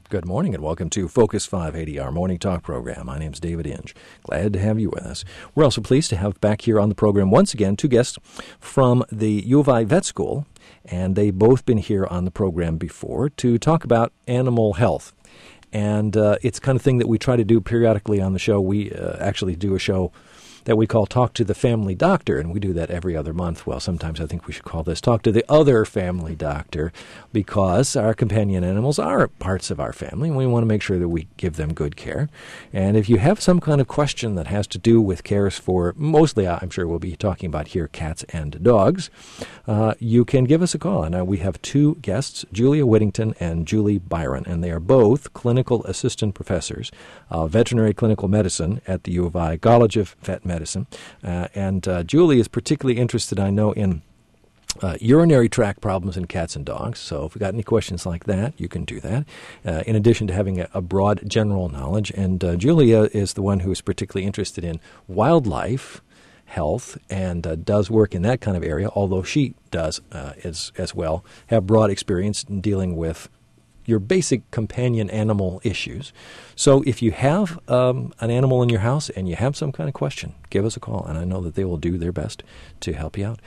Good morning and welcome to Focus 580, our morning talk program. My name's David Inge. Glad to have you with us. We're also pleased to have back here on the program once again two guests from the U of I Vet School, and they've both been here on the program before to talk about animal health. And it's the kind of thing that we try to do periodically on the show. We actually do a show that we call Talk to the Family Doctor, and we do that every other month. Well, sometimes I think we should call this Talk to the Other Family Doctor, because our companion animals are parts of our family, and we want to make sure that we give them good care. And if you have some kind of question that has to do with cares for, mostly I'm sure we'll be talking about here, cats and dogs, you can give us a call. And we have two guests, Julia Whittington and Julie Byron, and they are both clinical assistant professors of veterinary clinical medicine at the U of I College of Vet Medicine. And Julie is particularly interested, I know, in urinary tract problems in cats and dogs. So if you've got any questions like that, you can do that, in addition to having a broad general knowledge. And Julia is the one who is particularly interested in wildlife health and does work in that kind of area, although she does as well have broad experience in dealing with your basic companion animal issues. So if you have an animal in your house and you have some kind of question, give us a call, and I know that they will do their best to help you out.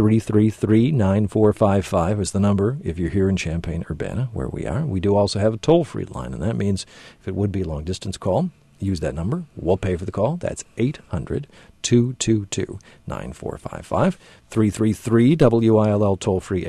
333-9455 is the number if you're here in Champaign-Urbana, where we are. We do also have a toll-free line, and that means if it would be a long-distance call, use that number. We'll pay for the call. That's 800-222-9455. 333-WILL, toll-free,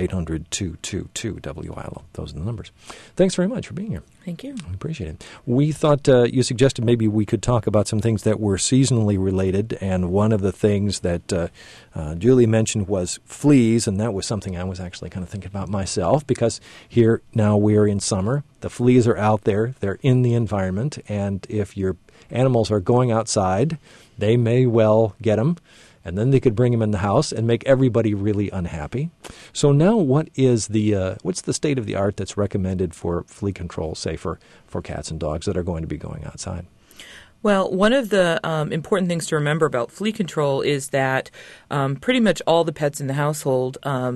800-222-WILL. Those are the numbers. Thanks very much for being here. Thank you. We appreciate it. We thought you suggested maybe we could talk about some things that were seasonally related, and one of the things that Julie mentioned was fleas, and that was something I was actually kind of thinking about myself, because here now we're in summer. The fleas are out there. They're in the environment, and if your animals are going outside, they may well get them, and then they could bring them in the house and make everybody really unhappy. So now what's the state of the art that's recommended for flea control, say for cats and dogs that are going to be going outside? Well, one of the important things to remember about flea control is that pretty much all the pets in the household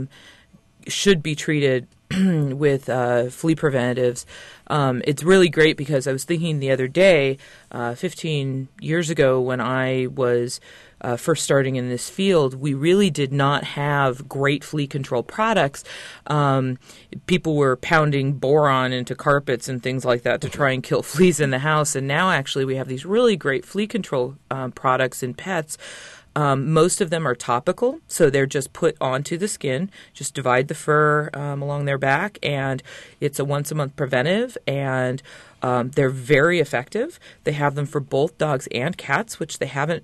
should be treated with flea preventatives. It's really great because I was thinking the other day, 15 years ago when I was first starting in this field, we really did not have great flea control products. People were pounding boron into carpets and things like that to try and kill fleas in the house. And now actually we have these really great flea control products in pets. Most of them are topical, so they're just put onto the skin, just divide the fur along their back, and it's a once-a-month preventive, and they're very effective. They have them for both dogs and cats, which they haven't,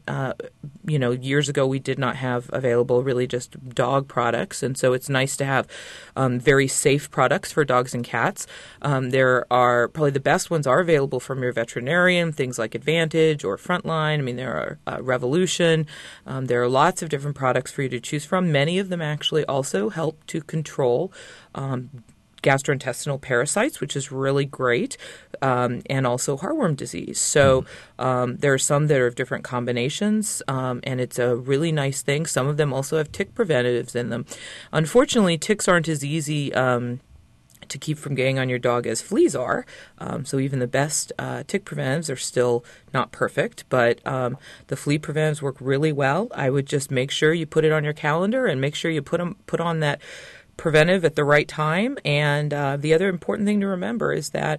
years ago we did not have available, really just dog products, and so it's nice to have very safe products for dogs and cats. There are probably the best ones are available from your veterinarian, things like Advantage or Frontline. I mean, there are Revolution. There are lots of different products for you to choose from. Many of them actually also help to control gastrointestinal parasites, which is really great, and also heartworm disease. So there are some that are of different combinations, and it's a really nice thing. Some of them also have tick preventatives in them. Unfortunately, ticks aren't as easy to keep from getting on your dog as fleas are. So even the best tick preventives are still not perfect, but the flea preventives work really well. I would just make sure you put it on your calendar and make sure you put on that preventive at the right time. And the other important thing to remember is that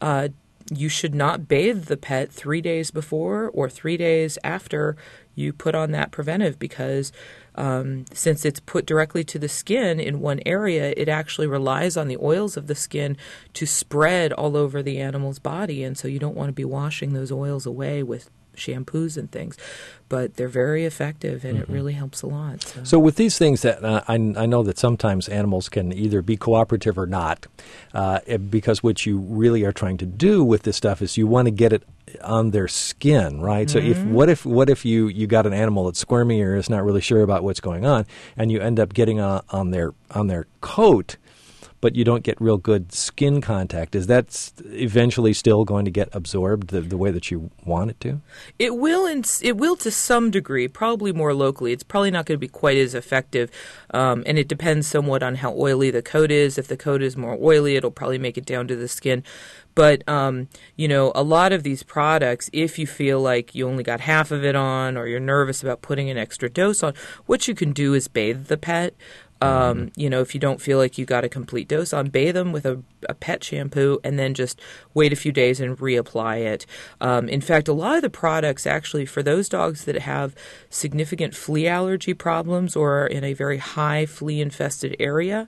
you should not bathe the pet 3 days before or 3 days after you put on that preventive, because since it's put directly to the skin in one area, it actually relies on the oils of the skin to spread all over the animal's body. And so you don't want to be washing those oils away with shampoos and things, but they're very effective, and it really helps a lot. So with these things, that I know that sometimes animals can either be cooperative or not, because what you really are trying to do with this stuff is you want to get it on their skin, right? So what if you got an animal that's squirmy or is not really sure about what's going on, and you end up getting on their coat, but you don't get real good skin contact. Is that eventually still going to get absorbed the way that you want it to? It will, it will to some degree, probably more locally. It's probably not going to be quite as effective, and it depends somewhat on how oily the coat is. If the coat is more oily, it'll probably make it down to the skin. But, a lot of these products, if you feel like you only got half of it on or you're nervous about putting an extra dose on, what you can do is bathe the pet. If you don't feel like you got a complete dose on, bathe them with a pet shampoo and then just wait a few days and reapply it. In fact, a lot of the products actually for those dogs that have significant flea allergy problems or are in a very high flea-infested area,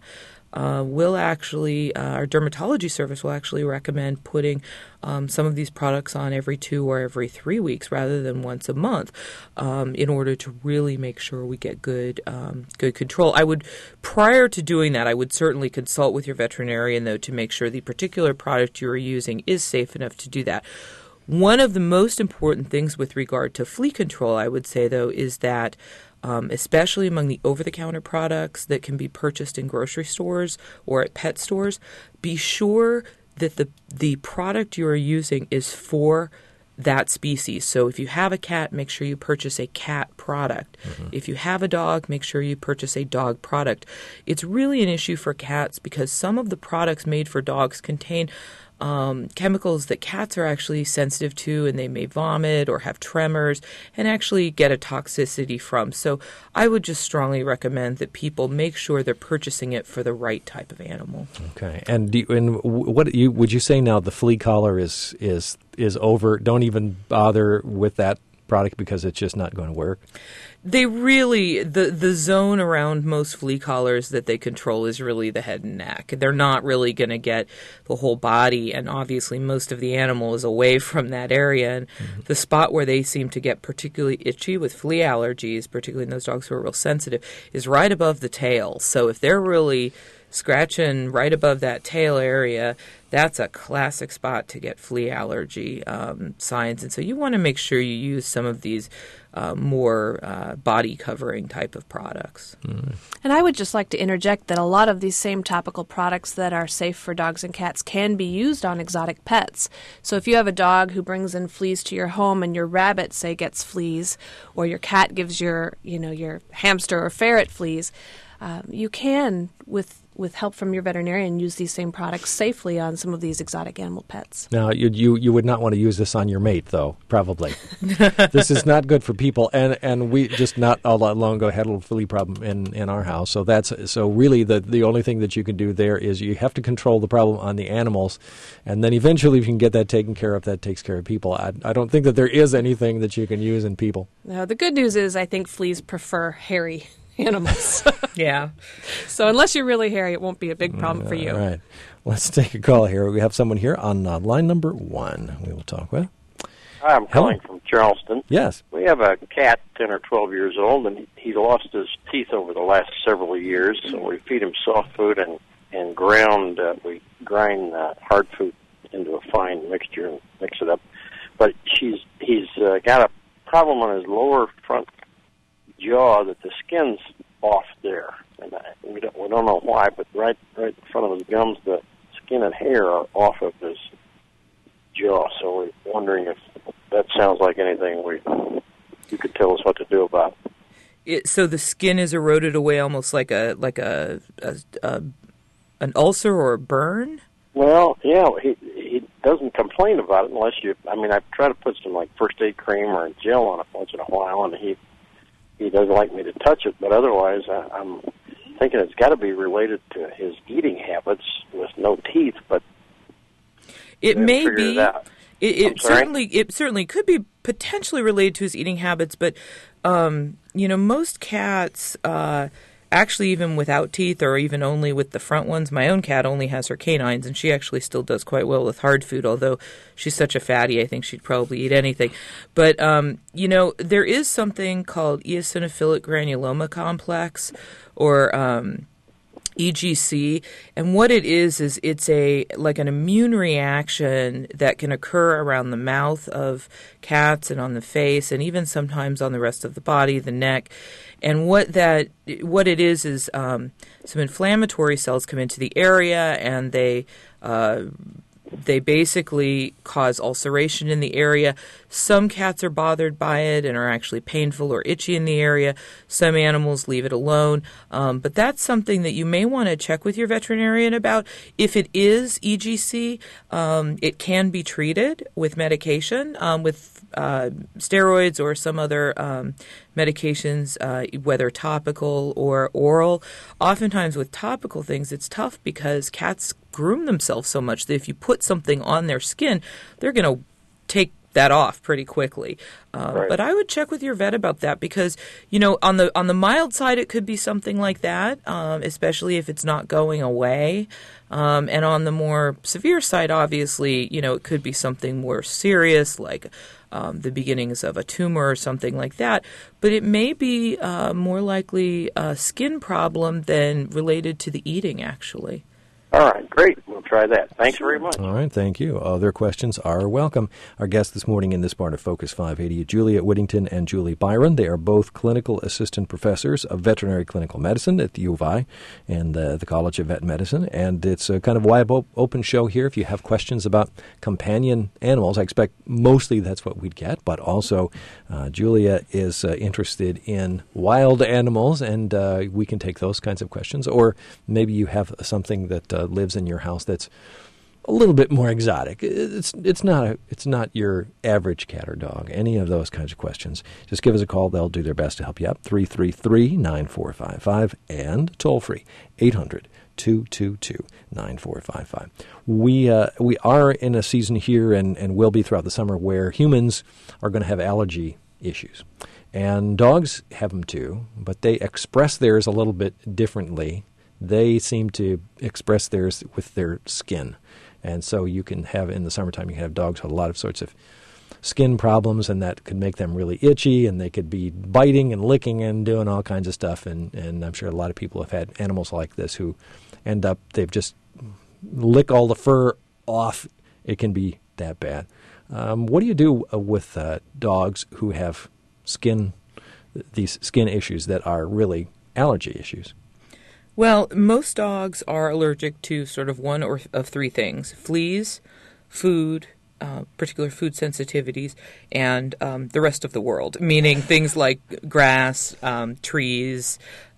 our dermatology service will actually recommend putting some of these products on every 2 or every 3 weeks rather than once a month in order to really make sure we get good control. Prior to doing that, I would certainly consult with your veterinarian, though, to make sure the particular product you are using is safe enough to do that. One of the most important things with regard to flea control, I would say, though, is that especially among the over-the-counter products that can be purchased in grocery stores or at pet stores, be sure that the product you are using is for that species. So if you have a cat, make sure you purchase a cat product. Mm-hmm. If you have a dog, make sure you purchase a dog product. It's really an issue for cats because some of the products made for dogs contain chemicals that cats are actually sensitive to, and they may vomit or have tremors and actually get a toxicity from. So I would just strongly recommend that people make sure they're purchasing it for the right type of animal. Okay. And would you say now the flea collar is over? Don't even bother with that product because it's just not going to work? They really, the zone around most flea collars that they control is really the head and neck. They're not really going to get the whole body, and obviously most of the animal is away from that area. And the spot where they seem to get particularly itchy with flea allergies, particularly in those dogs who are real sensitive, is right above the tail. So if they're really scratching right above that tail area, that's a classic spot to get flea allergy signs. And so you want to make sure you use some of these more body covering type of products. Mm. And I would just like to interject that a lot of these same topical products that are safe for dogs and cats can be used on exotic pets. So if you have a dog who brings in fleas to your home and your rabbit, say, gets fleas, or your cat gives your hamster or ferret fleas, you can, with help from your veterinarian, use these same products safely on some of these exotic animal pets. Now, you would not want to use this on your mate, though, probably. This is not good for people, and we just not all that long ago had a little flea problem in our house. So really the only thing that you can do there is you have to control the problem on the animals, and then eventually if you can get that taken care of, that takes care of people. I don't think that there is anything that you can use in people. No, the good news is I think fleas prefer hairy animals. Yeah. So unless you're really hairy, it won't be a big problem for you. All right. Let's take a call here. We have someone here on line number 1 we will talk with. Hi, I'm calling from Charleston. Yes. We have a cat, 10 or 12 years old, and he lost his teeth over the last several years, so we feed him soft food and we grind hard food into a fine mixture and mix it up. But he's got a problem on his lower front jaw that the skin's off there, and we don't know why, but right in front of his gums, the skin and hair are off of his jaw. So we're wondering if that sounds like anything you could tell us what to do about. So the skin is eroded away, almost like an ulcer or a burn. Well, yeah, he doesn't complain about it unless I've tried to put some like first aid cream or gel on it once in a while, and he doesn't like me to touch it, but otherwise I'm thinking it's got to be related to his eating habits with no teeth, but it may be. It certainly could be potentially related to his eating habits, but most cats actually, even without teeth or even only with the front ones, my own cat only has her canines, and she actually still does quite well with hard food, although she's such a fatty, I think she'd probably eat anything. But, there is something called eosinophilic granuloma complex, or EGC, and what it is it's like an immune reaction that can occur around the mouth of cats and on the face, and even sometimes on the rest of the body, the neck. And what it is some inflammatory cells come into the area, and they basically cause ulceration in the area. Some cats are bothered by it and are actually painful or itchy in the area. Some animals leave it alone. But that's something that you may want to check with your veterinarian about. If it is EGC, it can be treated with medication, with steroids or some other medications, whether topical or oral. Oftentimes with topical things, it's tough because cats groom themselves so much that if you put something on their skin, they're going to take that off pretty quickly. Right. But I would check with your vet about that because, on the mild side, it could be something like that, especially if it's not going away. And on the more severe side, obviously, it could be something more serious like the beginnings of a tumor or something like that. But it may be more likely a skin problem than related to the eating, actually. All right, great. We'll try that. Thanks very much. All right, thank you. Other questions are welcome. Our guests this morning in this part of Focus 580, Juliet Whittington and Julie Byron. They are both clinical assistant professors of veterinary clinical medicine at the U of I and the College of Vet Medicine. And it's a kind of wide open show here. If you have questions about companion animals, I expect mostly that's what we'd get. But also, Julia is interested in wild animals, and we can take those kinds of questions. Or maybe you have something that lives in your house that's a little bit more exotic. It's not your average cat or dog. Any of those kinds of questions, just give us a call. They'll do their best to help you out. 333-9455 and toll free 800-222-9455. We are in a season here and will be throughout the summer where humans are going to have allergy issues. And dogs have them too, but they express theirs a little bit differently. They seem to express theirs with their skin. And so you can have, in the summertime, you can have dogs with a lot of sorts of skin problems, and that could make them really itchy, and they could be biting and licking and doing all kinds of stuff. And I'm sure a lot of people have had animals like this who end up, they've just lick all the fur off. It can be that bad. What do you do with dogs who have these skin issues that are really allergy issues? Well, most dogs are allergic to sort of one or of three things: fleas, food, particular food sensitivities, and the rest of the world, meaning things like grass, trees,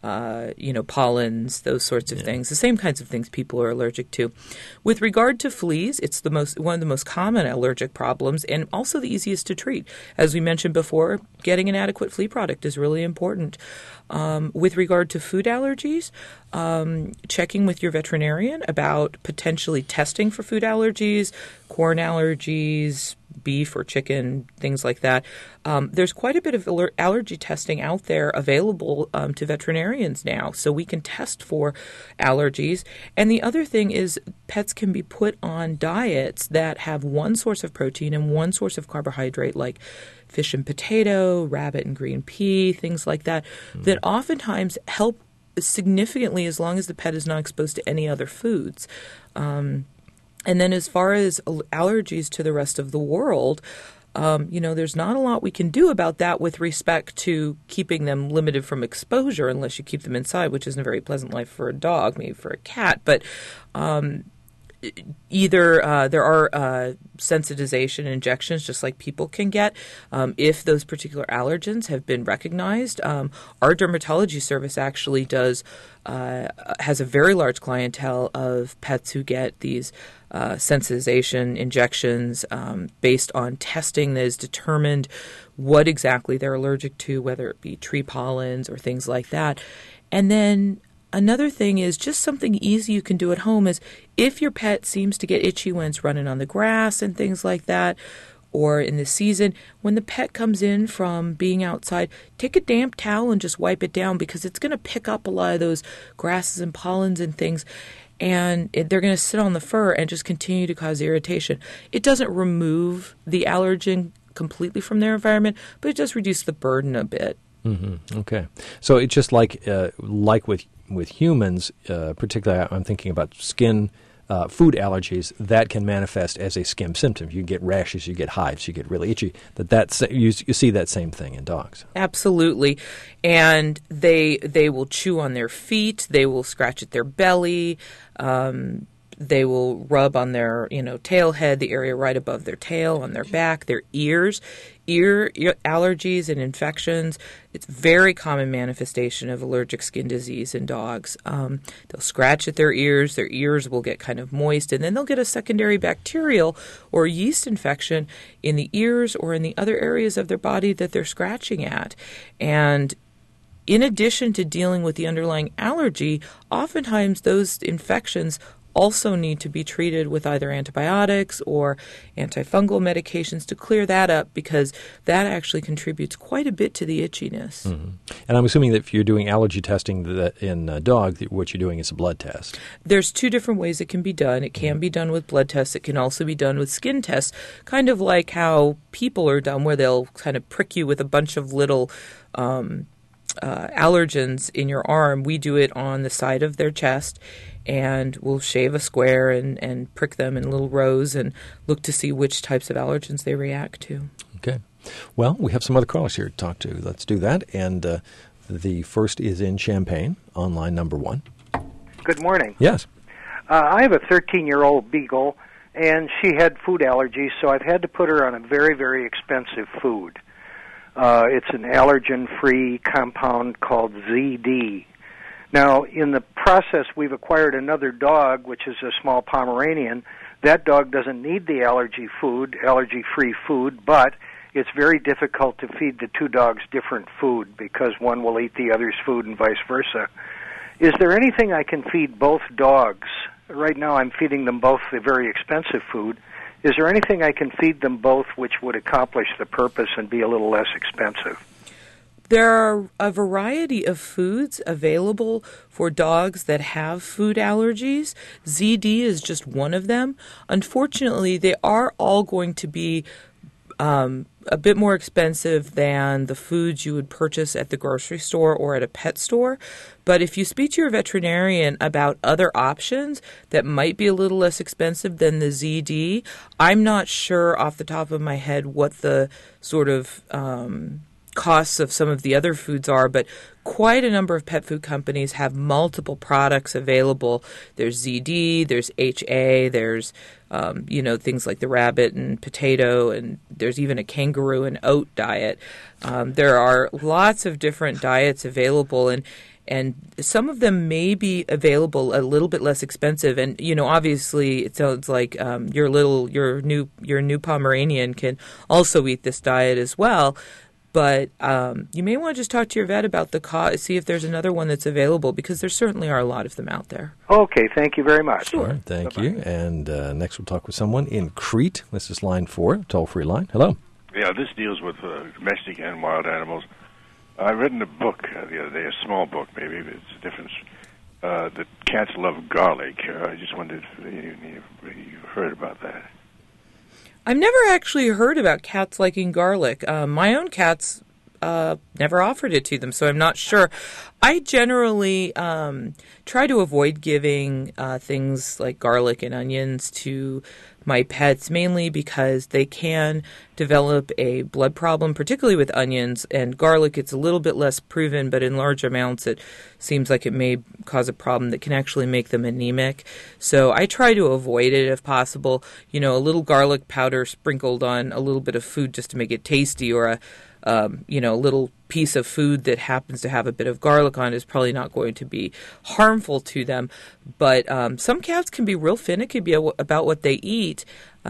pollens, those sorts of things, the same kinds of things people are allergic to. With regard to fleas, it's one of the most common allergic problems and also the easiest to treat. As we mentioned before, getting an adequate flea product is really important. With regard to food allergies, checking with your veterinarian about potentially testing for food allergies, corn allergies, beef or chicken, things like that. There's quite a bit of allergy testing out there available to veterinarians now, so we can test for allergies. And the other thing is pets can be put on diets that have one source of protein and one source of carbohydrate, like fish and potato, rabbit and green pea, things like that, that oftentimes help significantly as long as the pet is not exposed to any other foods. And then as far as allergies to the rest of the world, there's not a lot we can do about that with respect to keeping them limited from exposure unless you keep them inside, which isn't a very pleasant life for a dog, maybe for a cat. But either there are sensitization injections just like people can get if those particular allergens have been recognized. Our dermatology service actually has a very large clientele of pets who get these sensitization injections based on testing that has determined what exactly they're allergic to, whether it be tree pollens or things like that. And then another thing is just something easy you can do at home is if your pet seems to get itchy when it's running on the grass and things like that, or in the season, when the pet comes in from being outside, take a damp towel and just wipe it down because it's going to pick up a lot of those grasses and pollens and things, and they're going to sit on the fur and just continue to cause irritation. It doesn't remove the allergen completely from their environment, but it does reduce the burden a bit. Mm-hmm. Okay. So it's just like with with humans, particularly I'm thinking about skin food allergies, that can manifest as a skin symptom. You get rashes, you get hives, you get really itchy. You see that same thing in dogs. Absolutely. And they will chew on their feet, they will scratch at their belly, they will rub on their, tail head, the area right above their tail, on their back, their ears. Ear allergies and infections, it's a very common manifestation of allergic skin disease in dogs. They'll scratch at their ears will get kind of moist, and then they'll get a secondary bacterial or yeast infection in the ears or in the other areas of their body that they're scratching at. And in addition to dealing with the underlying allergy, oftentimes those infections also need to be treated with either antibiotics or antifungal medications to clear that up, because that actually contributes quite a bit to the itchiness. Mm-hmm. And I'm assuming that if you're doing allergy testing in a dog, what you're doing is a blood test. There's two different ways it can be done. It can be done with blood tests. It can also be done with skin tests, kind of like how people are done, where they'll kind of prick you with a bunch of little allergens in your arm. We do it on the side of their chest, and we'll shave a square and prick them in little rows and look to see which types of allergens they react to. Okay. Well, we have some other callers here to talk to. Let's do that. And the first is in Champaign, on line number 1. Good morning. Yes. I have a 13-year-old beagle, and she had food allergies, so I've had to put her on a very, very expensive food. It's an allergen-free compound called ZD. Now, in the process, we've acquired another dog, which is a small Pomeranian. That dog doesn't need the allergy-free food, but it's very difficult to feed the two dogs different food because one will eat the other's food and vice versa. Is there anything I can feed both dogs? Right now I'm feeding them both the very expensive food. Is there anything I can feed them both which would accomplish the purpose and be a little less expensive? There are a variety of foods available for dogs that have food allergies. ZD is just one of them. Unfortunately, they are all going to be a bit more expensive than the foods you would purchase at the grocery store or at a pet store. But if you speak to your veterinarian about other options that might be a little less expensive than the ZD, I'm not sure off the top of my head what the sort of costs of some of the other foods are, but quite a number of pet food companies have multiple products available. There's ZD, there's HA, there's things like the rabbit and potato, and there's even a kangaroo and oat diet. There are lots of different diets available, and some of them may be available a little bit less expensive. And obviously, it sounds like your new Pomeranian can also eat this diet as well. But you may want to just talk to your vet about the cost, see if there's another one that's available, because there certainly are a lot of them out there. Okay, thank you very much. Sure, thank you. And next we'll talk with someone in Crete. This is line 4, toll-free line. Hello. Yeah, this deals with domestic and wild animals. I read in a book the other day, a small book maybe, but it's a difference, that cats love garlic. I just wondered if you heard about that. I've never actually heard about cats liking garlic. My own cats never offered it to them, so I'm not sure. I generally try to avoid giving things like garlic and onions to my pets, mainly because they can develop a blood problem, particularly with onions. And garlic, it's a little bit less proven, but in large amounts it seems like it may cause a problem that can actually make them anemic. So I try to avoid it if possible. A little garlic powder sprinkled on a little bit of food just to make it tasty, or a little piece of food that happens to have a bit of garlic on is probably not going to be harmful to them. But some cats can be real finicky about what they eat.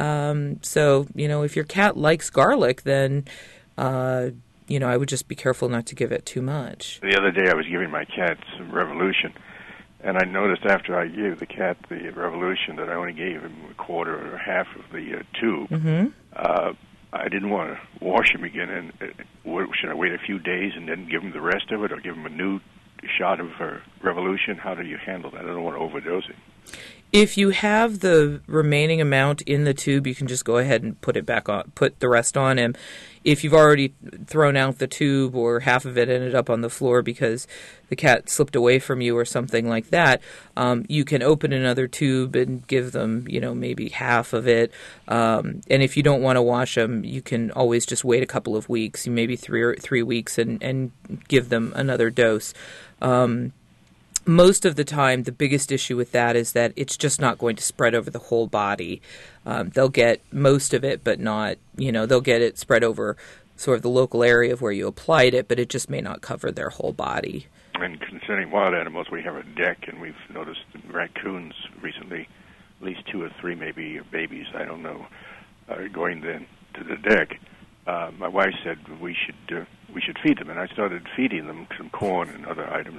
So, if your cat likes garlic, then, I would just be careful not to give it too much. The other day I was giving my cat some Revolution, and I noticed after I gave the cat the Revolution that I only gave him a quarter or half of the tube. Mm-hmm. I didn't want to wash him again, and should I wait a few days and then give him the rest of it, or give him a new shot of Revolution? How do you handle that? I don't want to overdose it. If you have the remaining amount in the tube, you can just go ahead and put it back on, put the rest on him. If you've already thrown out the tube or half of it ended up on the floor because the cat slipped away from you or something like that, you can open another tube and give them, maybe half of it. And if you don't want to wash them, you can always just wait a couple of weeks, maybe 3 weeks, and give them another dose. Most of the time, the biggest issue with that is that it's just not going to spread over the whole body. They'll get most of it, but not, they'll get it spread over sort of the local area of where you applied it, but it just may not cover their whole body. And concerning wild animals, we have a deck, and we've noticed raccoons recently, at least 2 or 3 maybe babies, I don't know, going then to the deck. My wife said we should feed them, and I started feeding them some corn and other items.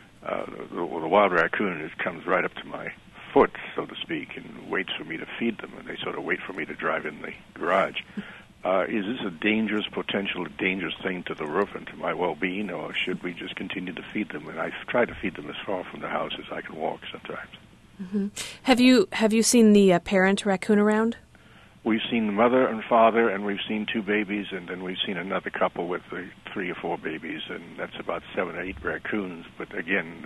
The wild raccoon just comes right up to my foot, so to speak, and waits for me to feed them, and they sort of wait for me to drive in the garage. Is this a dangerous thing to the roof and to my well-being, or should we just continue to feed them? And I try to feed them as far from the house as I can walk sometimes. Mm-hmm. Have you seen the parent raccoon around? We've seen the mother and father, and we've seen 2 babies, and then we've seen another couple with 3 or 4 babies, and that's about 7 or 8 raccoons. But again,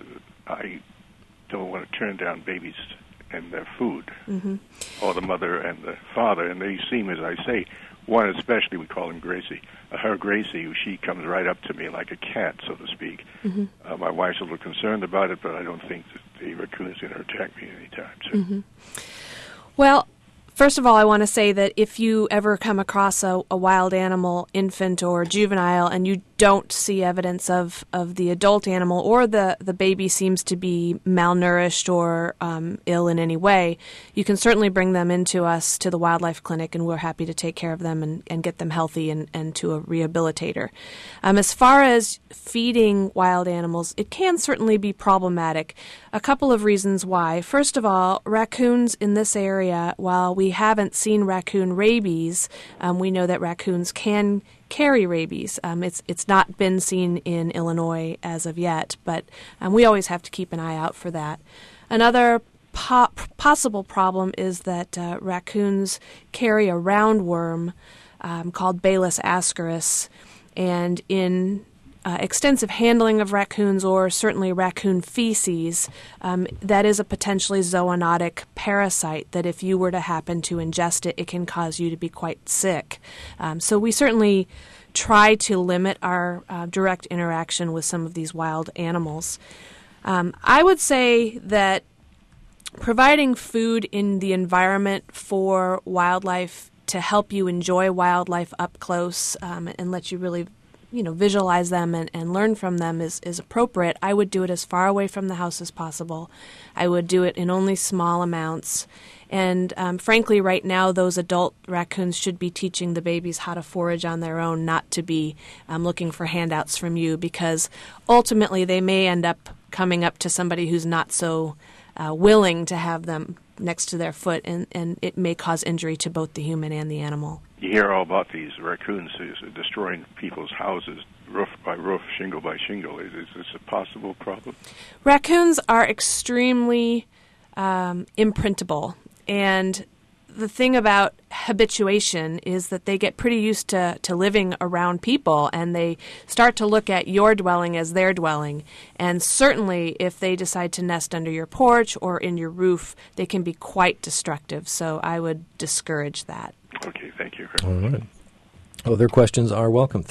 I don't want to turn down babies and their food, or the mother and the father. And they seem, as I say, one especially, we call him Gracie. Her Gracie, she comes right up to me like a cat, so to speak. My wife's a little concerned about it, but I don't think that the raccoon's going to attack me anytime soon. Well, first of all, I want to say that if you ever come across a wild animal, infant or juvenile, and you don't see evidence of the adult animal, or the baby seems to be malnourished or ill in any way, you can certainly bring them into us to the wildlife clinic, and we're happy to take care of them and get them healthy and to a rehabilitator. As far as feeding wild animals, it can certainly be problematic. A couple of reasons why. First of all, raccoons in this area, while we haven't seen raccoon rabies, we know that raccoons can carry rabies. It's not been seen in Illinois as of yet, but we always have to keep an eye out for that. Another possible problem is that raccoons carry a roundworm called Balis ascaris, and in extensive handling of raccoons, or certainly raccoon feces, that is a potentially zoonotic parasite that if you were to happen to ingest it, it can cause you to be quite sick. So we certainly try to limit our direct interaction with some of these wild animals. I would say that providing food in the environment for wildlife to help you enjoy wildlife up close and let you really visualize them and learn from them is appropriate. I would do it as far away from the house as possible. I would do it in only small amounts. And frankly, right now, those adult raccoons should be teaching the babies how to forage on their own, not to be looking for handouts from you, because ultimately they may end up coming up to somebody who's not so willing to have them next to their foot, and it may cause injury to both the human and the animal. You hear all about these raccoons destroying people's houses, roof by roof, shingle by shingle. Is this a possible problem? Raccoons are extremely imprintable, and the thing about habituation is that they get pretty used to living around people, and they start to look at your dwelling as their dwelling. And certainly if they decide to nest under your porch or in your roof, they can be quite destructive. So I would discourage that. Okay, thank you. All right. Other questions are welcome.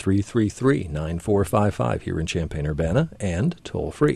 333-9455 here in Champaign-Urbana, and toll-free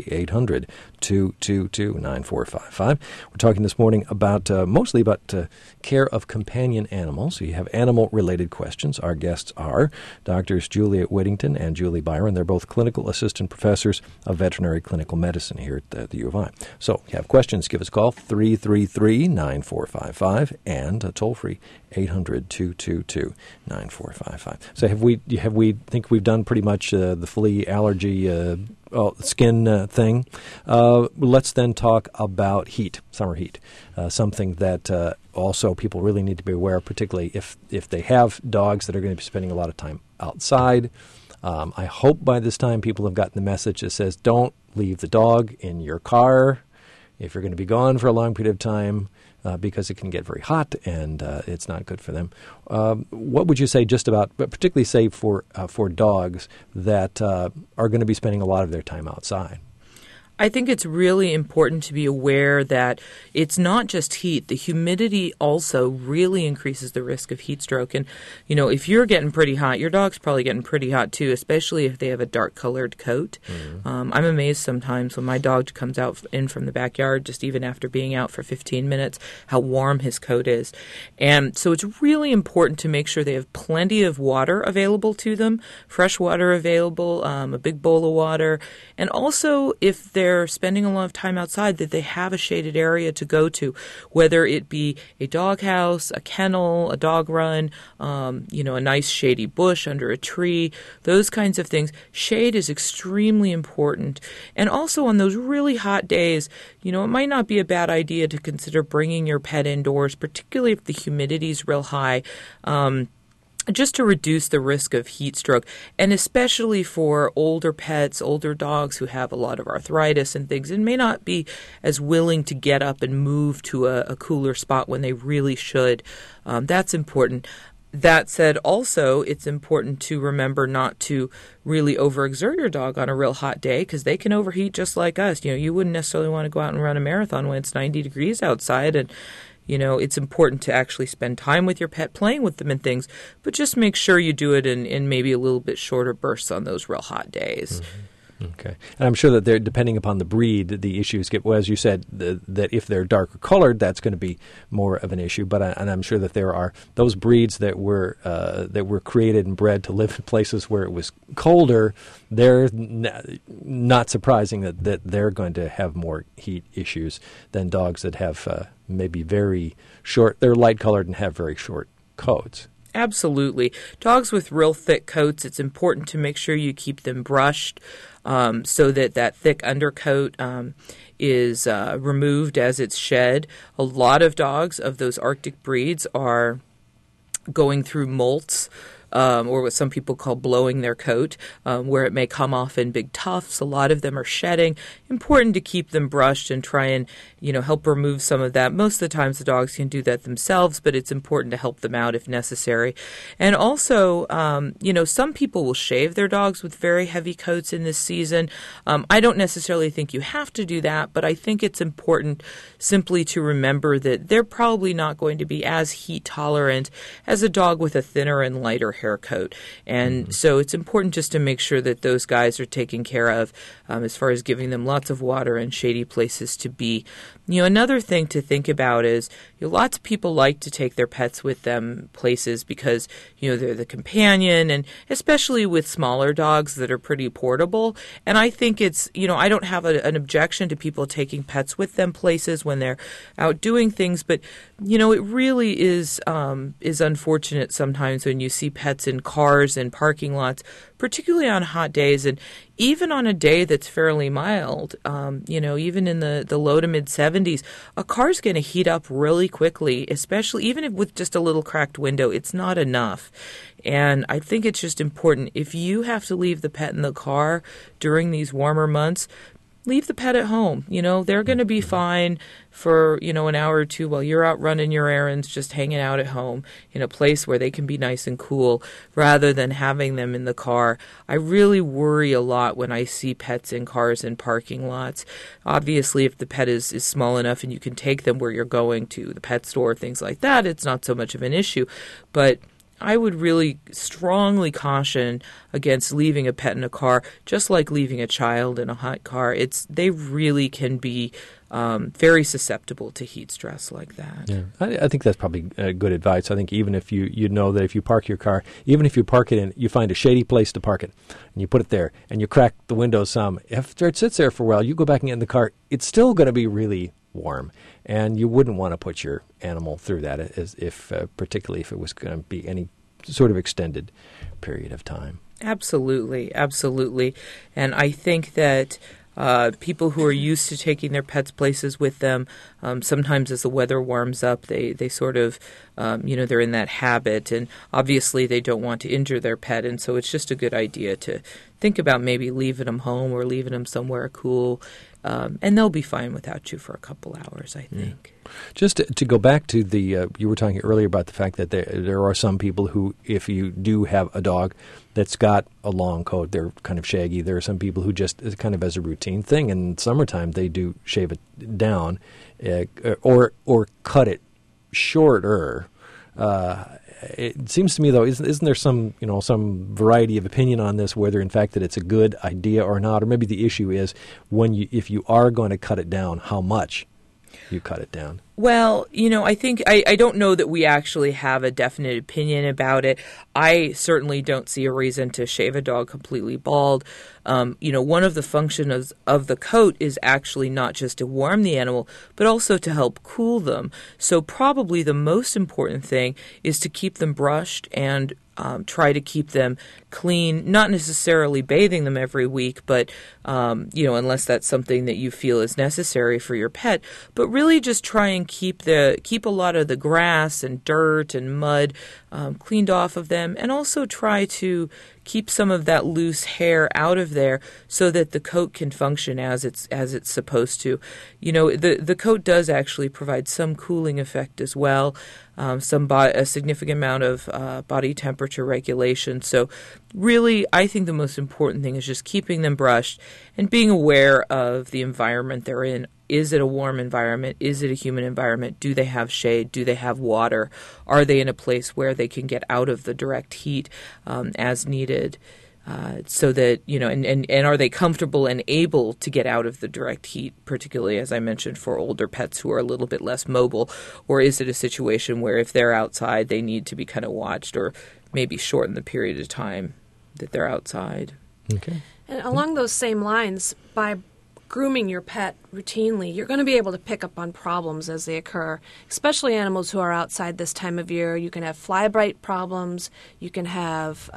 800-222-9455. We're talking this morning about mostly about care of companion animals. So you have animal-related questions. Our guests are Drs. Juliet Whittington and Julie Byron. They're both clinical assistant professors of veterinary clinical medicine here at the U of I. So if you have questions, give us a call, 333-9455, and toll-free 800-222-9455. So have we think we've done pretty much the flea allergy skin thing? Let's then talk about heat, summer heat, something that also people really need to be aware of, particularly if they have dogs that are going to be spending a lot of time outside. I hope by this time people have gotten the message that says don't leave the dog in your car. if you're going to be gone for a long period of time, because it can get very hot and it's not good for them. What would you say just about, but particularly say for dogs that are going to be spending a lot of their time outside? I think it's really important to be aware that it's not just heat. The humidity also really increases the risk of heat stroke. And, if you're getting pretty hot, your dog's probably getting pretty hot too, especially if they have a dark-colored coat. Mm-hmm. I'm amazed sometimes when my dog comes in from the backyard, just even after being out for 15 minutes, how warm his coat is. And so it's really important to make sure they have plenty of water available to them, fresh water available, a big bowl of water. And also, if they're spending a lot of time outside, that they have a shaded area to go to, whether it be a doghouse, a kennel, a dog run, a nice shady bush under a tree, those kinds of things. Shade is extremely important. And also on those really hot days, it might not be a bad idea to consider bringing your pet indoors, particularly if the humidity is real high. Just to reduce the risk of heat stroke, and especially for older pets, older dogs who have a lot of arthritis and things, and may not be as willing to get up and move to a cooler spot when they really should. That's important. That said, also, it's important to remember not to really overexert your dog on a real hot day, because they can overheat just like us. You wouldn't necessarily want to go out and run a marathon when it's 90 degrees outside, and it's important to actually spend time with your pet, playing with them and things, but just make sure you do it in maybe a little bit shorter bursts on those real hot days. Mm-hmm. Okay. And I'm sure that they're, depending upon the breed, the issues get, well, as you said, that if they're darker colored, that's going to be more of an issue. But and I'm sure that there are those breeds that were created and bred to live in places where it was colder. They're not surprising that they're going to have more heat issues than dogs that have maybe very short, they're light colored and have very short coats. Absolutely. Dogs with real thick coats, it's important to make sure you keep them brushed so that thick undercoat is removed as it's shed. A lot of dogs of those Arctic breeds are going through molts, or what some people call blowing their coat, where it may come off in big tufts. A lot of them are shedding. Important to keep them brushed and try and, help remove some of that. Most of the times the dogs can do that themselves, but it's important to help them out if necessary. And also, some people will shave their dogs with very heavy coats in this season. I don't necessarily think you have to do that, but I think it's important simply to remember that they're probably not going to be as heat tolerant as a dog with a thinner and lighter hair coat. And so it's important just to make sure that those guys are taken care of as far as giving them lots of water and shady places to be. Another thing to think about is lots of people like to take their pets with them places because, they're the companion, and especially with smaller dogs that are pretty portable. And I think it's, I don't have an objection to people taking pets with them places when they're out doing things, but, it really is unfortunate sometimes when you see pets in cars and parking lots, particularly on hot days, and even on a day that's fairly mild, even in the low to mid 70s, a car's going to heat up really quickly, especially even if with just a little cracked window. It's not enough. And I think it's just important, if you have to leave the pet in the car during these warmer months, leave the pet at home. They're going to be fine for, an hour or two while you're out running your errands, just hanging out at home in a place where they can be nice and cool rather than having them in the car. I really worry a lot when I see pets in cars and parking lots. Obviously, if the pet is small enough and you can take them where you're going to, the pet store, things like that, it's not so much of an issue. But I would really strongly caution against leaving a pet in a car, just like leaving a child in a hot car. They really can be very susceptible to heat stress like that. Yeah, I think that's probably good advice. I think even if you know that if you park your car, even if you park it in, you find a shady place to park it, and you put it there, and you crack the windows some, after it sits there for a while, you go back and get in the car, it's still going to be really warm, and you wouldn't want to put your animal through that, particularly if it was going to be any sort of extended period of time. Absolutely. And I think that people who are used to taking their pets places with them, sometimes as the weather warms up, they sort of, they're in that habit, and obviously they don't want to injure their pet, and so it's just a good idea to think about maybe leaving them home or leaving them somewhere cool and they'll be fine without you for a couple hours, I think. Just to go back to the, you were talking earlier about the fact that there are some people who, if you do have a dog that's got a long coat, they're kind of shaggy. There are some people who just, kind of as a routine thing, in summertime they do shave it down or cut it shorter. It seems to me, though, isn't there some variety of opinion on this, whether in fact that it's a good idea or not, or maybe the issue is if you are going to cut it down, how much you cut it down? Well, I think I don't know that we actually have a definite opinion about it. I certainly don't see a reason to shave a dog completely bald. One of the functions of the coat is actually not just to warm the animal, but also to help cool them. So probably the most important thing is to keep them brushed and try to keep them clean, not necessarily bathing them every week, but, unless that's something that you feel is necessary for your pet, but really just try and keep a lot of the grass and dirt and mud cleaned off of them, and also try to keep some of that loose hair out of there so that the coat can function as it's supposed to. The coat does actually provide some cooling effect as well, a significant amount of body temperature regulation. So really, I think the most important thing is just keeping them brushed and being aware of the environment they're in. Is it a warm environment? Is it a humid environment? Do they have shade? Do they have water? Are they in a place where they can get out of the direct heat as needed? So that, and are they comfortable and able to get out of the direct heat, particularly, as I mentioned, for older pets who are a little bit less mobile? Or is it a situation where if they're outside, they need to be kind of watched, or maybe shorten the period of time that they're outside? Okay. And along those same lines, by grooming your pet routinely, you're going to be able to pick up on problems as they occur, especially animals who are outside this time of year. You can have fly bite problems. You can have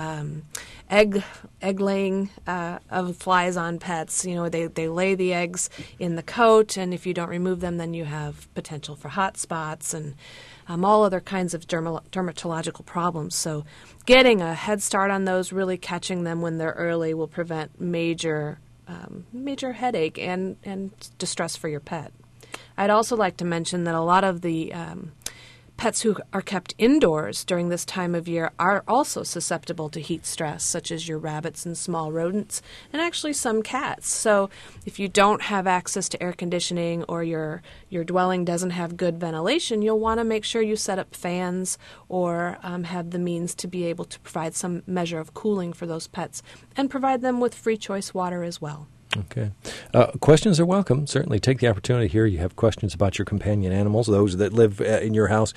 egg laying of flies on pets. They lay the eggs in the coat, and if you don't remove them, then you have potential for hot spots and all other kinds of dermatological problems. So getting a head start on those, really catching them when they're early, will prevent major headache and distress for your pet. I'd also like to mention that a lot of the pets who are kept indoors during this time of year are also susceptible to heat stress, such as your rabbits and small rodents, and actually some cats. So if you don't have access to air conditioning, or your dwelling doesn't have good ventilation, you'll want to make sure you set up fans or have the means to be able to provide some measure of cooling for those pets, and provide them with free choice water as well. Okay. Questions are welcome. Certainly take the opportunity here. You have questions about your companion animals, those that live in your house.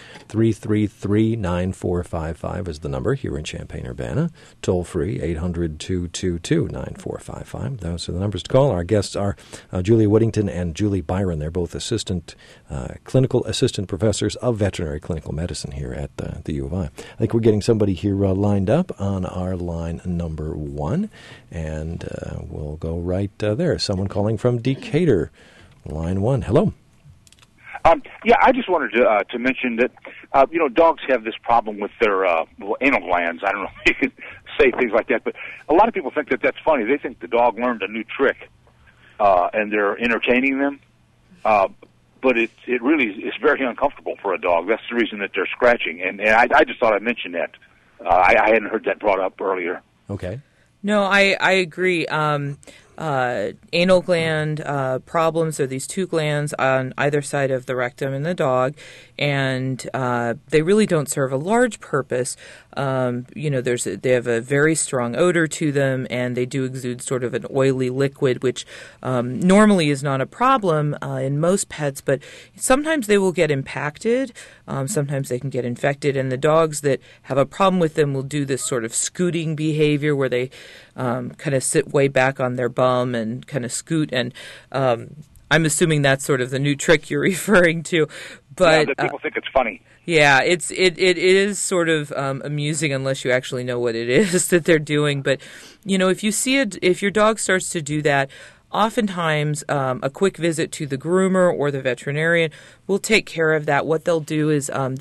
333-9455 is the number here in Champaign-Urbana. Toll free, 800-222-9455. Those are the numbers to call. Our guests are Julia Whittington and Julie Byron. They're both clinical assistant professors of veterinary clinical medicine here at the U of I. I think we're getting somebody here lined up on our line number 1, and we'll go right there. Someone calling from Decatur, line 1. Hello. Yeah, I just wanted to mention that dogs have this problem with their anal glands. I don't know if you can say things like that, but a lot of people think that that's funny. They think the dog learned a new trick, and they're entertaining them. But it really is very uncomfortable for a dog. That's the reason that they're scratching. And I just thought I'd mention that. I hadn't heard that brought up earlier. Okay. No, I agree. Anal gland problems are these two glands on either side of the rectum in the dog, and they really don't serve a large purpose. They have a very strong odor to them, and they do exude sort of an oily liquid, which normally is not a problem in most pets, but sometimes they will get impacted. Sometimes they can get infected, and the dogs that have a problem with them will do this sort of scooting behavior where they kind of sit way back on their bum and kind of scoot, and I'm assuming that's sort of the new trick you're referring to. But yeah, people think it's funny. Yeah, it is sort of amusing unless you actually know what it is that they're doing. But if your dog starts to do that, oftentimes a quick visit to the groomer or the veterinarian will take care of that. What they'll do is they'll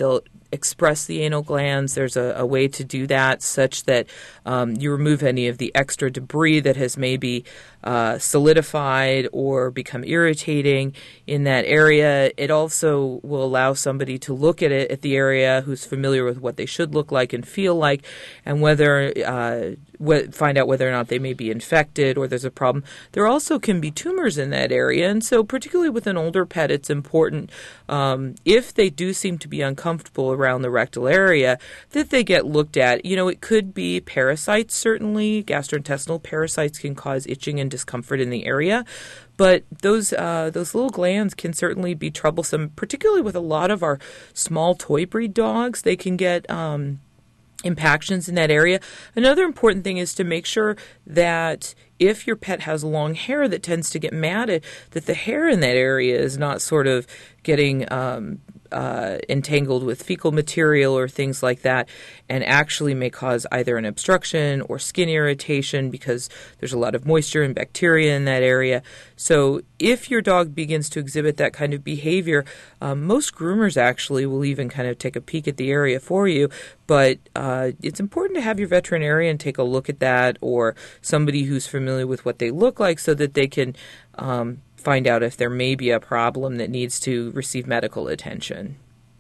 express the anal glands. There's a way to do that such that you remove any of the extra debris that has maybe solidified or become irritating in that area. It also will allow somebody to look at it at the area who's familiar with what they should look like and feel like, and whether find out whether or not they may be infected or there's a problem. There also can be tumors in that area, and so particularly with an older pet, it's important if they do seem to be uncomfortable around the rectal area that they get looked at. It could be parasites, certainly. Gastrointestinal parasites can cause itching and discomfort in the area. But those little glands can certainly be troublesome, particularly with a lot of our small toy breed dogs. They can get impactions in that area. Another important thing is to make sure that if your pet has long hair that tends to get matted, that the hair in that area is not sort of getting entangled with fecal material or things like that, and actually may cause either an obstruction or skin irritation because there's a lot of moisture and bacteria in that area. So if your dog begins to exhibit that kind of behavior, most groomers actually will even kind of take a peek at the area for you, but it's important to have your veterinarian take a look at that, or somebody who's familiar with what they look like, so that they can find out if there may be a problem that needs to receive medical attention.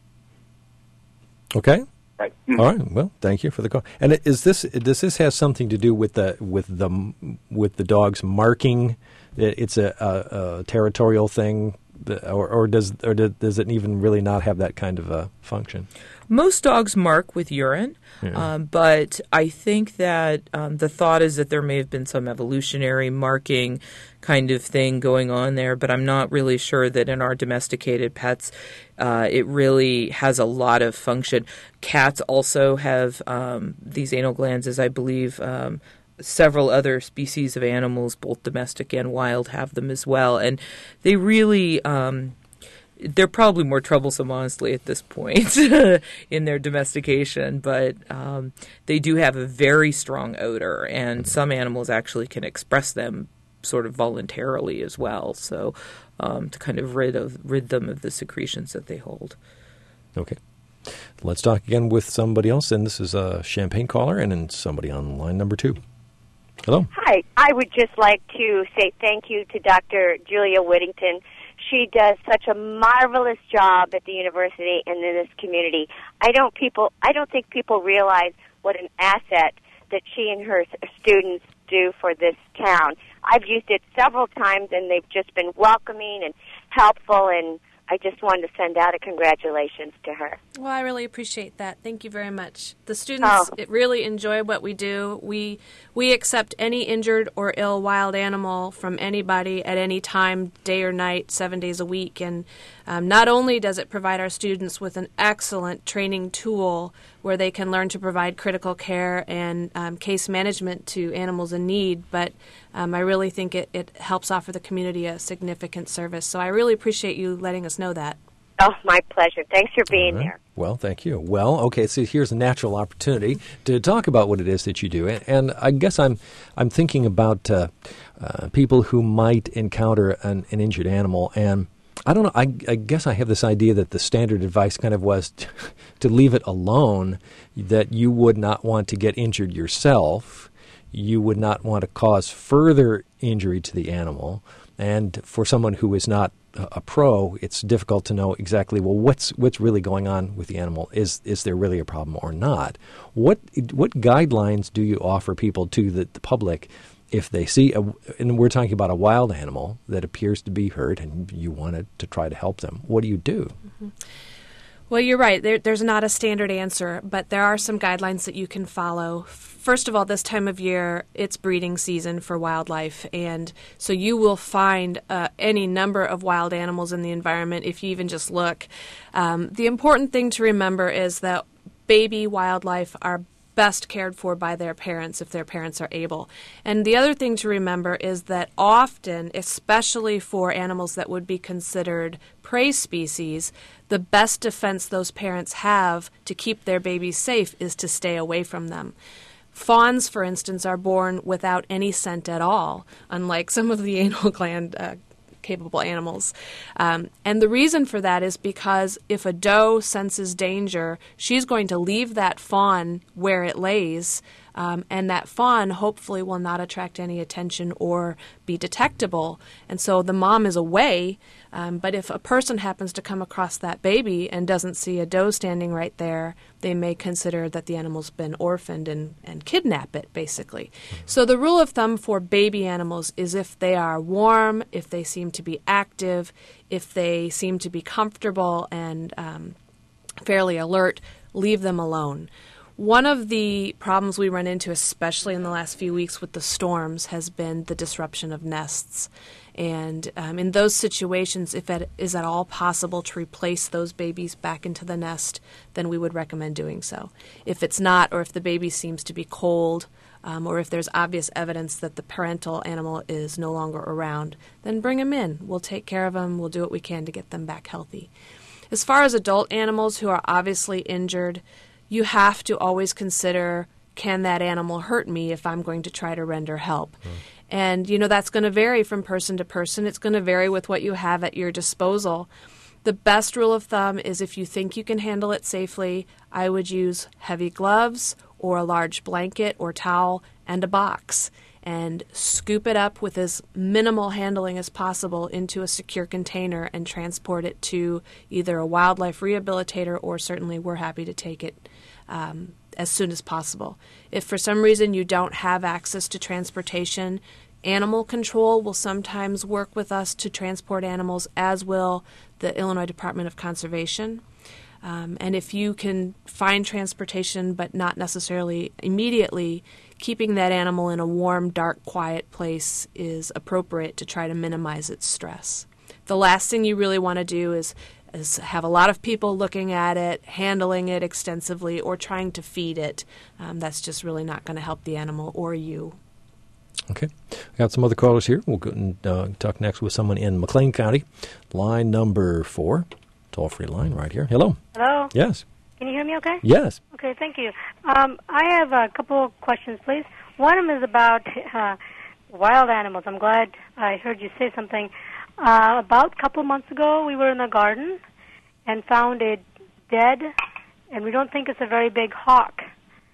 Okay. Right. All right. Well, thank you for the call. And does this have something to do with the dog's marking? It's a territorial thing, or does it even really not have that kind of a function? Most dogs mark with urine, but I think that the thought is that there may have been some evolutionary marking kind of thing going on there, but I'm not really sure that in our domesticated pets it really has a lot of function. Cats also have these anal glands, as I believe several other species of animals, both domestic and wild, have them as well, and they really they're probably more troublesome, honestly, at this point in their domestication, but they do have a very strong odor, and some animals actually can express them sort of voluntarily as well, so to kind of rid them of the secretions that they hold. Okay. Let's talk again with somebody else, and this is a Champaign caller, and then somebody on line number 2. Hello. Hi. I would just like to say thank you to Dr. Julia Whittington. She does such a marvelous job at the university and in this community. I don't think people realize what an asset that she and her students do for this town. I've used it several times, and they've just been welcoming and helpful, and I just wanted to send out a congratulations to her. Well, I really appreciate that. Thank you very much. The students really enjoy what we do. We accept any injured or ill wild animal from anybody at any time, day or night, 7 days a week. And not only does it provide our students with an excellent training tool where they can learn to provide critical care and case management to animals in need, but I really think it helps offer the community a significant service. So I really appreciate you letting us know that. Oh, my pleasure. Thanks for being there. Well, thank you. Well, okay, so here's a natural opportunity to talk about what it is that you do. And I guess I'm thinking about people who might encounter an injured animal, and I don't know, I guess I have this idea that the standard advice kind of was to leave it alone, that you would not want to get injured yourself. You would not want to cause further injury to the animal. And for someone who is not a pro, it's difficult to know exactly, well, what's really going on with the animal? Is there really a problem or not? What guidelines do you offer people, to the public, if they see, and we're talking about a wild animal that appears to be hurt and you wanted to try to help them? What do you do? Mm-hmm. Well, you're right. There's not a standard answer, but there are some guidelines that you can follow. First of all, this time of year, it's breeding season for wildlife, and so you will find any number of wild animals in the environment if you even just look. The important thing to remember is that baby wildlife are best cared for by their parents if their parents are able. And the other thing to remember is that often, especially for animals that would be considered prey species, the best defense those parents have to keep their babies safe is to stay away from them. Fawns, for instance, are born without any scent at all, unlike some of the anal gland capable animals. And the reason for that is because if a doe senses danger, she's going to leave that fawn where it lays, and that fawn hopefully will not attract any attention or be detectable. And so the mom is away, but if a person happens to come across that baby and doesn't see a doe standing right there, they may consider that the animal's been orphaned and kidnap it, basically. So the rule of thumb for baby animals is if they are warm, if they seem to be active, if they seem to be comfortable and fairly alert, leave them alone. One of the problems we run into, especially in the last few weeks with the storms, has been the disruption of nests. And in those situations, if it is at all possible to replace those babies back into the nest, then we would recommend doing so. If it's not, or if the baby seems to be cold, or if there's obvious evidence that the parental animal is no longer around, then bring them in. We'll take care of them. We'll do what we can to get them back healthy. As far as adult animals who are obviously injured, you have to always consider, can that animal hurt me if I'm going to try to render help? And, that's going to vary from person to person. It's going to vary with what you have at your disposal. The best rule of thumb is if you think you can handle it safely, I would use heavy gloves or a large blanket or towel and a box and scoop it up with as minimal handling as possible into a secure container and transport it to either a wildlife rehabilitator, or certainly we're happy to take it as soon as possible. If for some reason you don't have access to transportation, animal control will sometimes work with us to transport animals, as will the Illinois Department of Conservation. And if you can find transportation but not necessarily immediately, keeping that animal in a warm, dark, quiet place is appropriate to try to minimize its stress. The last thing you really want to do is have a lot of people looking at it, handling it extensively, or trying to feed it. That's just really not going to help the animal or you. Okay. We got some other callers here. We'll go and talk next with someone in McLean County. Line number 4, toll-free line right here. Hello. Hello. Yes. Can you hear me okay? Yes. Okay, thank you. I have a couple of questions, please. One of them is about wild animals. I'm glad I heard you say something. About a couple of months ago, we were in the garden and found it dead, and we don't think it's a very big hawk.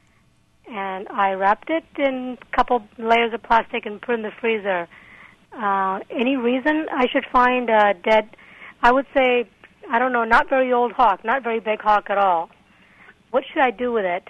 And I wrapped it in a couple layers of plastic and put it in the freezer. Any reason I should find a dead, I would say, I don't know, not very old hawk, not very big hawk at all. What should I do with it?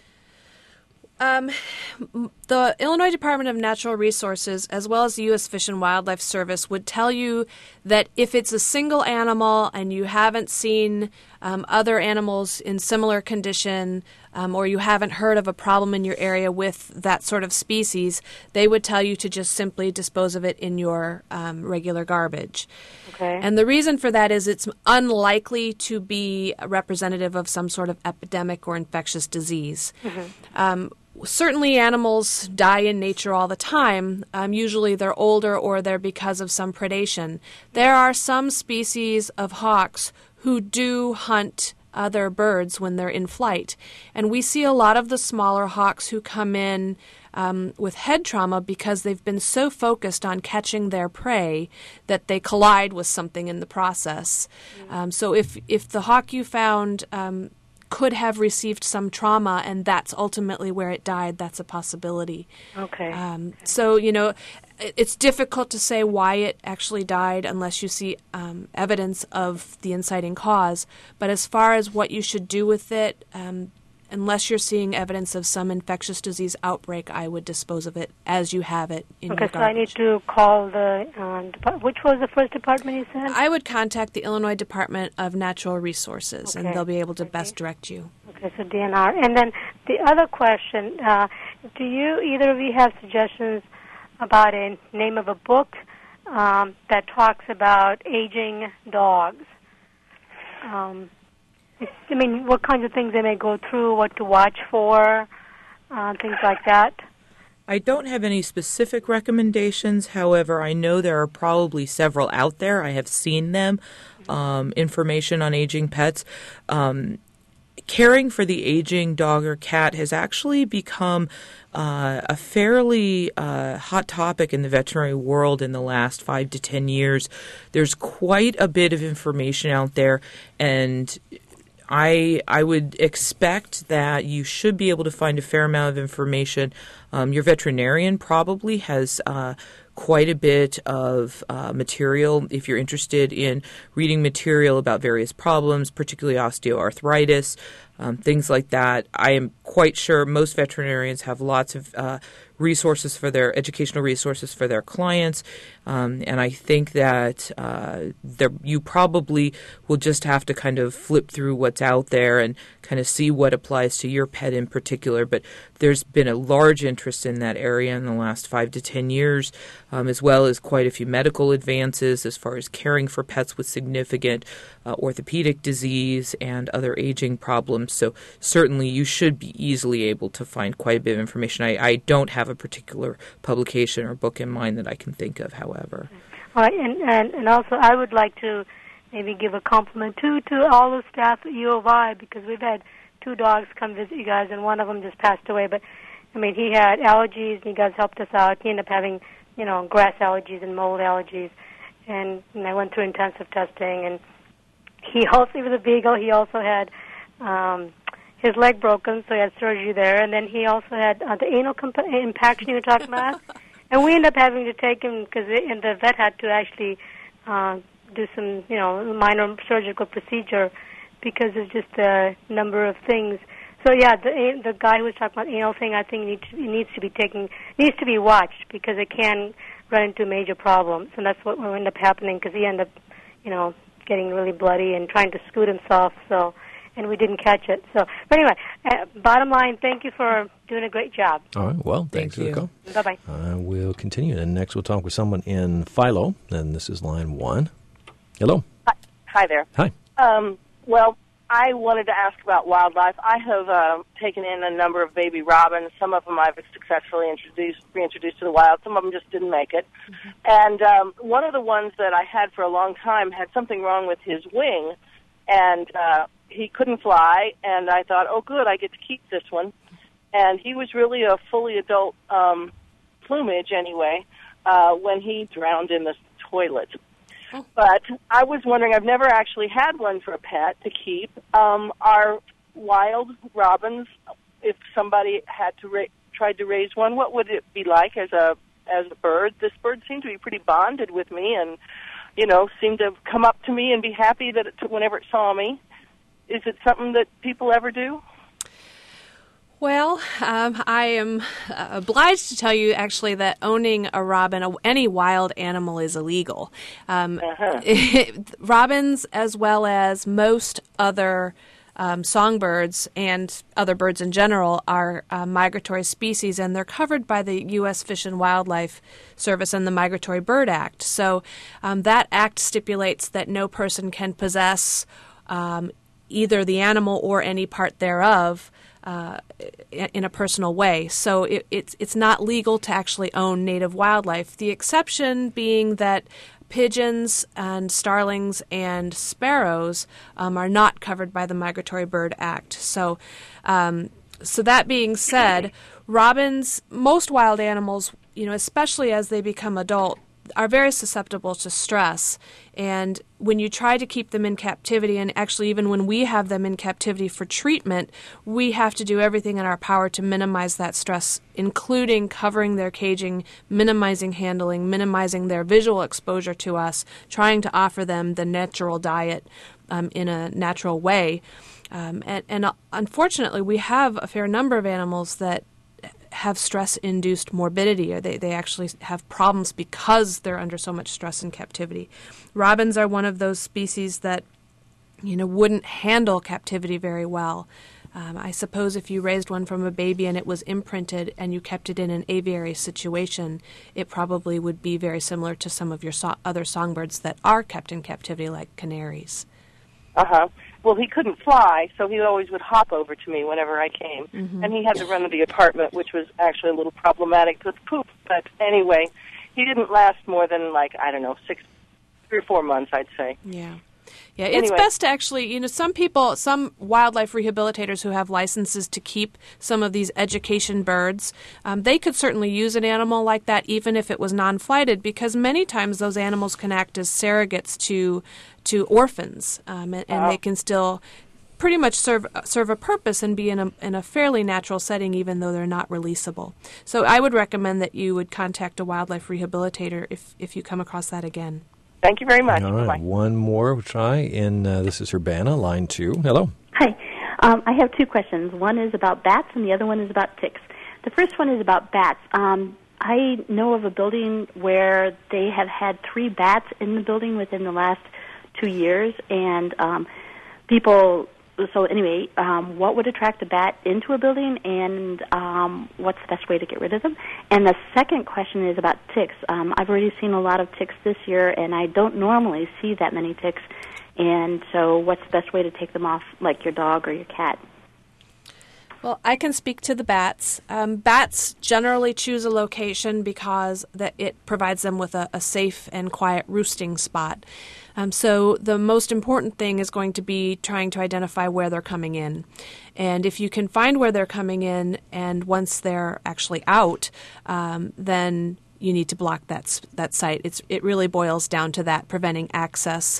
The Illinois Department of Natural Resources, as well as the U.S. Fish and Wildlife Service, would tell you that if it's a single animal and you haven't seen other animals in similar condition, or you haven't heard of a problem in your area with that sort of species, they would tell you to just simply dispose of it in your regular garbage. Okay. And the reason for that is it's unlikely to be representative of some sort of epidemic or infectious disease. Mm-hmm. Certainly animals die in nature all the time. Usually they're older or they're because of some predation. There are some species of hawks who do hunt other birds when they're in flight. And we see a lot of the smaller hawks who come in with head trauma because they've been so focused on catching their prey that they collide with something in the process. So if the hawk you found could have received some trauma and that's ultimately where it died, that's a possibility. Okay. So, it's difficult to say why it actually died unless you see evidence of the inciting cause. But as far as what you should do with it, unless you're seeing evidence of some infectious disease outbreak, I would dispose of it as you have it in your garbage. Okay, so I need to call the, which was the first department you said? I would contact the Illinois Department of Natural Resources, and they'll be able to best direct you. Okay, so DNR. And then the other question, do either of you have suggestions about a name of a book that talks about aging dogs? What kinds of things they may go through, what to watch for, things like that. I don't have any specific recommendations. However, I know there are probably several out there. I have seen them, information on aging pets. caring for the aging dog or cat has actually become a fairly hot topic in the veterinary world in the last 5 to 10 years. There's quite a bit of information out there, and I would expect that you should be able to find a fair amount of information. Your veterinarian probably has quite a bit of material if you're interested in reading material about various problems, particularly osteoarthritis, things like that. I am quite sure most veterinarians have lots of resources for their educational resources for their clients, and I think that you probably will just have to kind of flip through what's out there and kind of see what applies to your pet in particular. But there's been a large interest in that area in the last 5 to 10 years, as well as quite a few medical advances as far as caring for pets with significant orthopedic disease and other aging problems. So certainly you should be easily able to find quite a bit of information. I don't have a particular publication or book in mind that I can think of, however. All right, and also I would like to maybe give a compliment to all the staff at U of I, because we've had 2 dogs come visit you guys, and one of them just passed away. But I mean, he had allergies, and you guys helped us out. He ended up having, grass allergies and mold allergies, and I went through intensive testing. And he was a beagle. He also had his leg broken, so he had surgery there. And then he also had the anal impaction you were talking about. And we ended up having to take him because the vet had to actually do some, minor surgical procedure because of just a number of things. So yeah, the guy who was talking about anal thing, I think needs to be watched because it can run into major problems, and that's what will end up happening because he ended up, getting really bloody and trying to scoot himself. So, and we didn't catch it. So, but anyway, bottom line, thank you for doing a great job. All right. Well, thanks for the call. Bye-bye. We'll continue, and next we'll talk with someone in Philo, and this is line 1. Hello. Hi there. Hi. Well, I wanted to ask about wildlife. I have taken in a number of baby robins. Some of them I've successfully reintroduced to the wild. Some of them just didn't make it. Mm-hmm. And one of the ones that I had for a long time had something wrong with his wing, and he couldn't fly. And I thought, oh, good, I get to keep this one. And he was really a fully adult plumage anyway when he drowned in the toilet. But I was wondering, I've never actually had one for a pet to keep. Are wild robins, if somebody had to tried to raise one, what would it be like as a bird? This bird seemed to be pretty bonded with me and, seemed to come up to me and be happy that whenever it saw me. Is it something that people ever do? Well, I am obliged to tell you, actually, that owning a robin, any wild animal, is illegal. Robins, as well as most other songbirds and other birds in general, are migratory species, and they're covered by the U.S. Fish and Wildlife Service and the Migratory Bird Act. So that act stipulates that no person can possess either the animal or any part thereof in a personal way. So it's not legal to actually own native wildlife. The exception being that pigeons and starlings and sparrows are not covered by the Migratory Bird Act. So that being said, robins, most wild animals, especially as they become adult, are very susceptible to stress. And when you try to keep them in captivity, and actually even when we have them in captivity for treatment, we have to do everything in our power to minimize that stress, including covering their caging, minimizing handling, minimizing their visual exposure to us, trying to offer them the natural diet in a natural way. And unfortunately, we have a fair number of animals that have stress-induced morbidity, or they actually have problems because they're under so much stress in captivity. Robins are one of those species that, wouldn't handle captivity very well. I suppose if you raised one from a baby and it was imprinted and you kept it in an aviary situation, it probably would be very similar to some of your other songbirds that are kept in captivity, like canaries. Well, he couldn't fly, so he always would hop over to me whenever I came. Mm-hmm. And he had to run to the apartment, which was actually a little problematic with poop. But anyway, he didn't last more than, 3 or 4 months, I'd say. Yeah. Yeah, it's Anyway. best to actually, some people, some wildlife rehabilitators who have licenses to keep some of these education birds, they could certainly use an animal like that even if it was non-flighted, because many times those animals can act as surrogates to orphans, and they can still pretty much serve a purpose and be in a fairly natural setting, even though they're not releasable. So I would recommend that you would contact a wildlife rehabilitator if you come across that again. Thank you very much. All right, Bye-bye. one more try. This is Urbana, line 2. Hello. Hi. I have two questions. One is about bats, and the other one is about ticks. The first one is about bats. I know of a building where they have had 3 bats in the building within the last 2 years, and people... So anyway, what would attract a bat into a building, and what's the best way to get rid of them? And the second question is about ticks. I've already seen a lot of ticks this year, and I don't normally see that many ticks. And so what's the best way to take them off, like your dog or your cat? Well, I can speak to the bats. Bats generally choose a location because it provides them with a safe and quiet roosting spot. So the most important thing is going to be trying to identify where they're coming in. And if you can find where they're coming in, and once they're actually out, then you need to block that site. It really boils down to that, preventing access.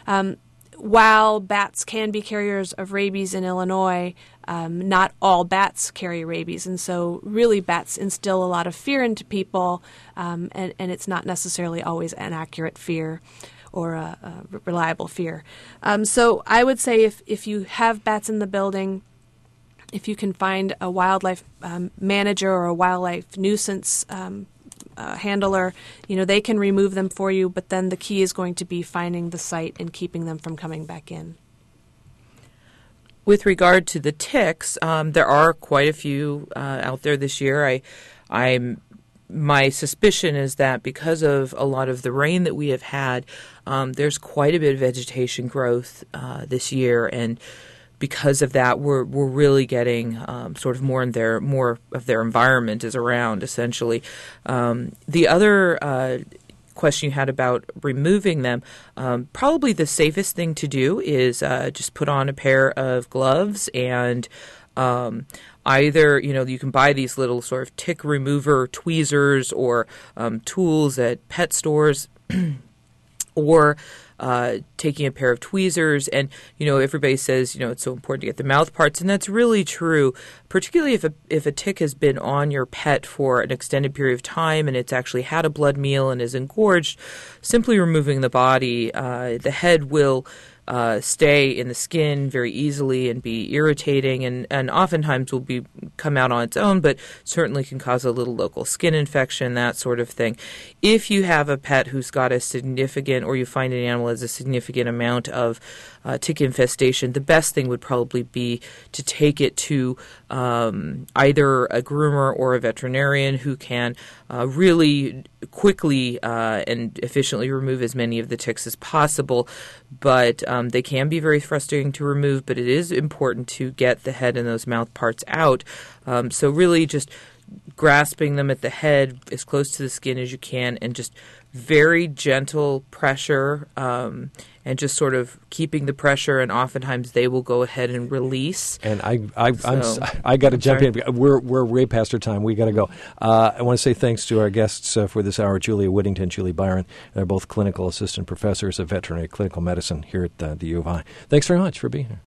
While bats can be carriers of rabies in Illinois, not all bats carry rabies, and so really bats instill a lot of fear into people, and it's not necessarily always an accurate fear or a reliable fear. So I would say if you have bats in the building, if you can find a wildlife manager or a wildlife nuisance handler, they can remove them for you, but then the key is going to be finding the site and keeping them from coming back in. With regard to the ticks, there are quite a few out there this year. My suspicion is that because of a lot of the rain that we have had, there's quite a bit of vegetation growth this year, and because of that, we're really getting sort of more of their environment is around, essentially. The other question you had about removing them, probably the safest thing to do is just put on a pair of gloves, and either, you can buy these little sort of tick remover tweezers or tools at pet stores, or taking a pair of tweezers. And, everybody says, it's so important to get the mouth parts, and that's really true, particularly if a tick has been on your pet for an extended period of time and it's actually had a blood meal and is engorged. Simply removing the body, the head will stay in the skin very easily and be irritating, and oftentimes will come out on its own, but certainly can cause a little local skin infection, that sort of thing. If you have a pet who's got a significant, or you find an animal has a significant amount of tick infestation, the best thing would probably be to take it to either a groomer or a veterinarian who can really quickly and efficiently remove as many of the ticks as possible. But they can be very frustrating to remove, but it is important to get the head and those mouth parts out. So really just grasping them at the head as close to the skin as you can, and just very gentle pressure, and just sort of keeping the pressure, and oftentimes they will go ahead and release. And I got to jump in. We're way past our time. We got to go. I want to say thanks to our guests for this hour, Julia Whittington, Julie Byron. They're both clinical assistant professors of veterinary clinical medicine here at the U of I. Thanks very much for being here.